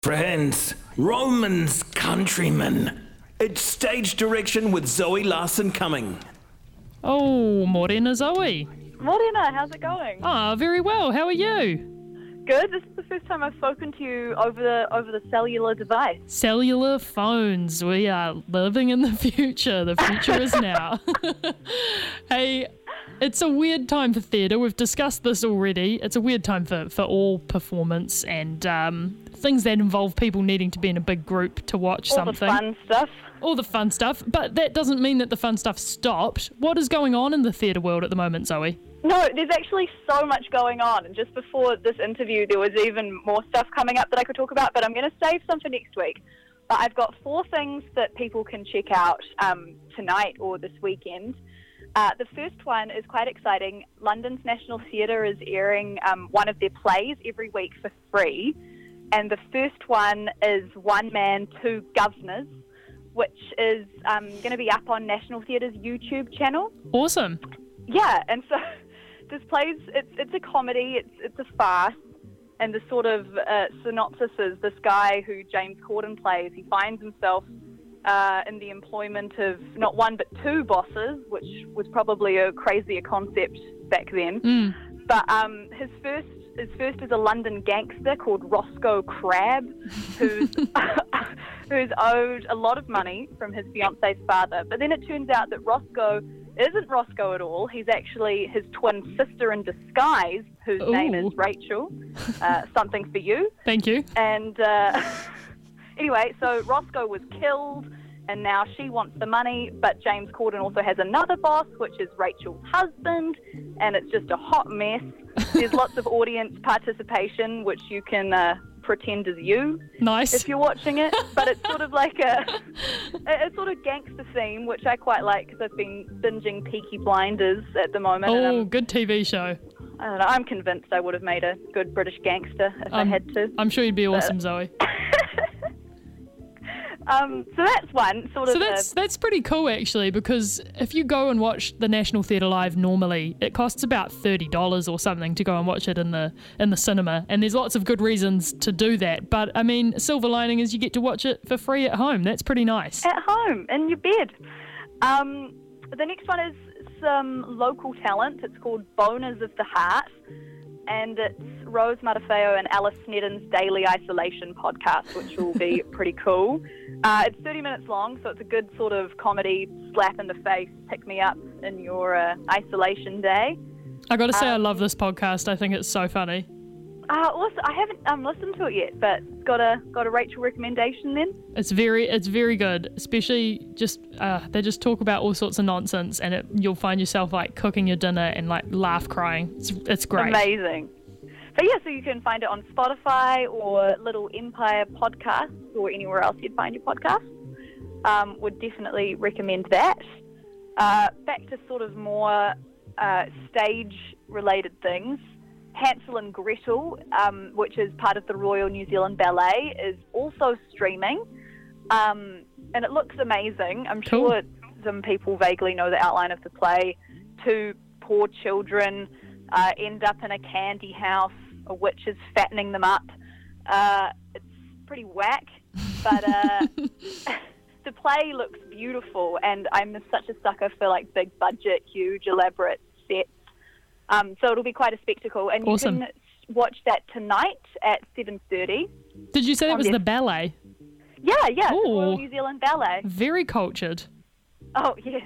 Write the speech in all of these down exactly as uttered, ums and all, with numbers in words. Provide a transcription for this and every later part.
Friends, Romans, countrymen. It's stage direction with Zoe Larson coming. Oh, Morena Zoe. Morena, how's it going? Ah, very well. How are you? Good. This is the first time I've spoken to you over the over the cellular device. Cellular phones. We are living in the future. The future is now. Hey, it's a weird time for theatre. We've discussed this already. It's a weird time for, for all performance and um, things that involve people needing to be in a big group to watch All something. the fun stuff. All the fun stuff. But that doesn't mean that the fun stuff stopped. What is going on in the theatre world at the moment, Zoe? No, there's actually so much going on. And just before this interview, there was even more stuff coming up that I could talk about, but I'm going to save some for next week. But I've got four things that people can check out um, tonight or this weekend. Uh, the first one is quite exciting. London's National Theatre is airing um, one of their plays every week for free. And the first one is One Man, Two Governors, which is um, going to be up on National Theatre's YouTube channel. Awesome. Yeah, and so this plays, it's, it's a comedy, it's, it's a farce, and the sort of uh, synopsis is this guy who James Corden plays, he finds himself uh, in the employment of not one but two bosses, which was probably a crazier concept back then. Mm. But um, his first his first is a London gangster called Roscoe Crab, who's who's owed a lot of money from his fiance's father. But then it turns out that Roscoe isn't Roscoe at all. He's actually his twin sister in disguise, whose Ooh. name is Rachel. Uh, something for you. Thank you. And uh, anyway, so Roscoe was killed, and now she wants the money, but James Corden also has another boss, which is Rachel's husband, and it's just a hot mess. There's lots of audience participation, which you can uh, pretend is you Nice. if you're watching it, but it's sort of like a, a, a sort of gangster theme, which I quite like because I've been binging Peaky Blinders at the moment. and Oh, I'm, good T V show. I don't know, I'm convinced I would have made a good British gangster if I Um, had to. I'm sure you'd be awesome, Zoe. Um, so that's one sort of. So that's a, that's pretty cool actually, because if you go and watch the National Theatre live normally, it costs about thirty dollars or something to go and watch it in the in the cinema, and there's lots of good reasons to do that. But I mean, silver lining is you get to watch it for free at home. That's pretty nice. at home in your bed. Um, the next one is some local talent. It's called Boners of the Heart, and it's Rose Matafeo and Alice Snedden's Daily Isolation podcast, which will be pretty cool. Uh, it's thirty minutes long, so it's a good sort of comedy slap in the face, pick me up in your uh, isolation day. I got to say, I Um, love this podcast. I think it's so funny. Uh, also, I haven't um, listened to it yet, but got a got a Rachel recommendation then. It's very it's very good, especially just uh, they just talk about all sorts of nonsense, and it, you'll find yourself like cooking your dinner and like laugh crying. It's it's great. Amazing. But yeah, so you can find it on Spotify or Little Empire Podcasts or anywhere else you'd find your podcasts. Um, would definitely recommend that. Uh, back to sort of more uh, stage-related things. Hansel and Gretel, um, which is part of the Royal New Zealand Ballet, is also streaming. Um, and it looks amazing. I'm Cool. sure some people vaguely know the outline of the play. Two poor children uh, end up in a candy house. A witch is fattening them up. Uh, it's pretty whack, but uh, the play looks beautiful, and I'm such a sucker for like big budget, huge, elaborate sets. Um, so it'll be quite a spectacle, and Awesome. you can watch that tonight at seven thirty. Did you say that on was the- the ballet? Yeah, yeah, the Ooh. Royal New Zealand Ballet. Very cultured. Oh, yes.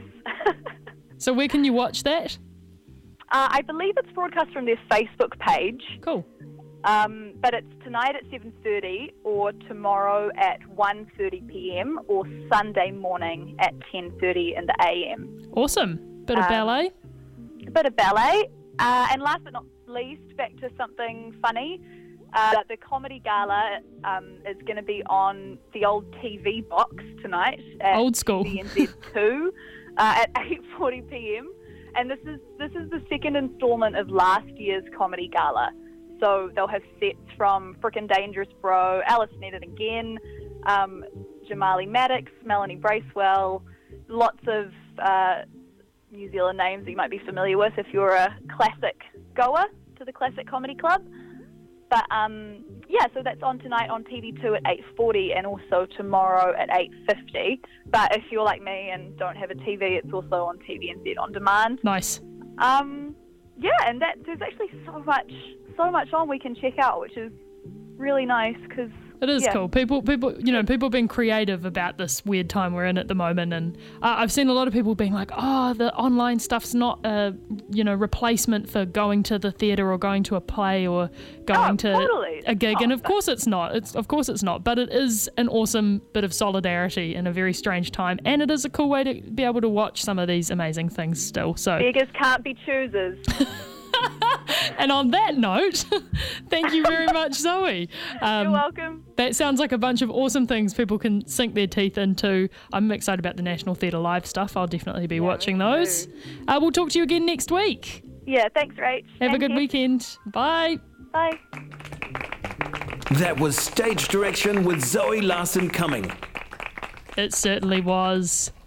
So where can you watch that? uh, I believe it's broadcast from their Facebook page. Cool. Um, but it's tonight at seven thirty or tomorrow at one thirty p.m. or Sunday morning at ten thirty in the a m. Awesome. Bit of Um, ballet. A bit of ballet. Uh, and last but not least, back to something funny. Uh, the Comedy Gala um, is going to be on the old T V box tonight at Old school. B N Z two uh, at eight forty p.m. And this is this is the second instalment of last year's Comedy Gala. So they'll have sets from Frickin' Dangerous Bro, Alice Snedden again, um, Jamali Maddox, Melanie Bracewell, lots of uh, New Zealand names that you might be familiar with if you're a classic goer to the Classic Comedy Club. But um, yeah, so that's on tonight on T V two at eight forty and also tomorrow at eight fifty. But if you're like me and don't have a T V, it's also on T V N Z on demand. Nice. Um, yeah, and that there's actually so much, so much on we can check out, which is really nice because It is yeah. cool. People, people, you know, people being creative about this weird time we're in at the moment, and uh, I've seen a lot of people being like, "Oh, the online stuff's not a, you know, replacement for going to the theatre or going to a play or going Oh, to totally. a gig." Oh, and of but- course it's not. It's of course it's not. But it is an awesome bit of solidarity in a very strange time, and it is a cool way to be able to watch some of these amazing things still. So. Beggars can't be choosers. And on that note, thank you very much, Zoe. Um, You're welcome. That sounds like a bunch of awesome things people can sink their teeth into. I'm excited about the National Theatre Live stuff. I'll definitely be Yeah, watching me those. too. Uh, we'll talk to you again next week. Yeah, thanks, Rach. Have a Thank good you. weekend. Bye. Bye. That was Stage Direction with Zoe Larson Cumming. It certainly was.